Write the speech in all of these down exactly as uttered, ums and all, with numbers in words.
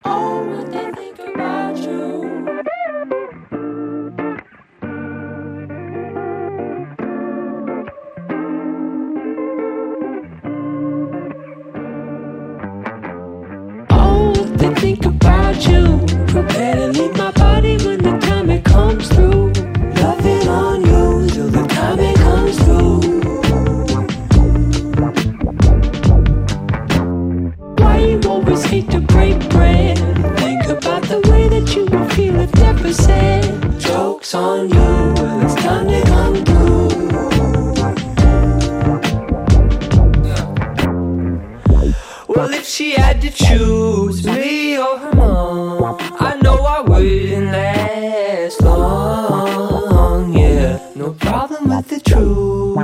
Oh, what they think about you. Oh, what they think about you. Prepare to leave my body when the time it comes through. Loving on you till the time it comes through. Why you always hate to break bread? Think about the way that you would feel if never said. Joke's on you, well it's time to come through. Well, if she had to choose me or her mom, I know I wouldn't last long, yeah. No problem with the truth.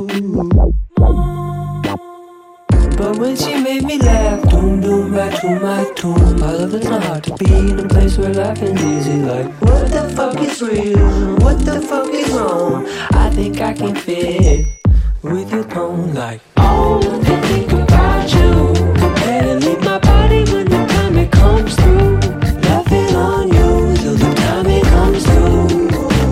But when she made me laugh, doom doom right to my tune. I love it's not hard to be in a place where laughing's easy. Like, what the fuck is real? What the fuck is wrong? I think I can fit with your tone. Like, oh, they think about you. Prepare to leave my body when the time it comes through. Loving on you till the time it comes through.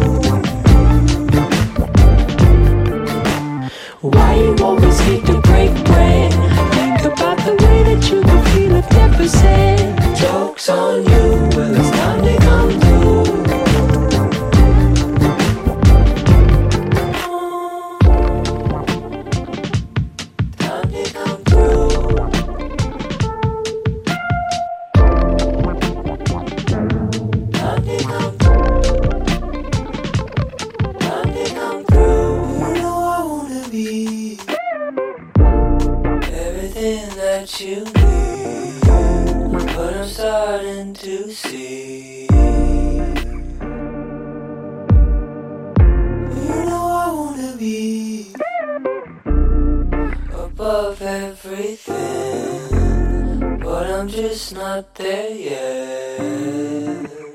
Why you always hate to break bread? Think about the way that you would feel if never said. Joke's on you, well it's time to come through. Time to come through. Time to come through. Time to come through. You know I wanna be everything that you need, but I'm starting to see. You know I wanna be above everything, but I'm just not there yet.